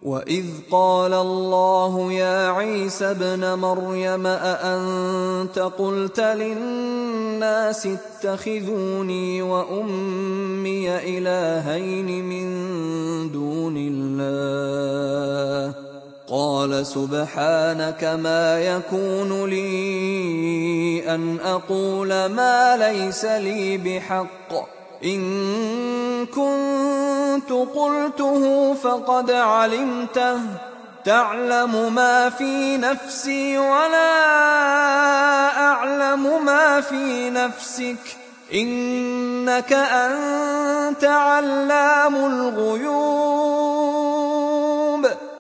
وَإِذْ قَالَ اللَّهُ يَا عِيسَى ابْنَ مَرْيَمَ أَأَنْتَ قُلْتَ لِلنَّاسِ اتَّخِذُونِي وَأُمِّيَ إِلَٰهَيْنِ مِن دُونِ اللَّهِ ۖ قَالَ سُبْحَانَكَ مَا يَكُونُ لِي أَنْ أَقُولَ مَا لَيْسَ لِي بِحَقٍّ ۚ إِن كُنتُ قُلْتُهُ فَقَدْ عَلِمْتَهُ ۚ تَعْلَمُ مَا فِي نَفْسِي وَلَا أَعْلَمُ مَا فِي نَفْسِكَ ۚ إِنَّكَ أَنتَ عَلَّامُ الْغُيُوبِ.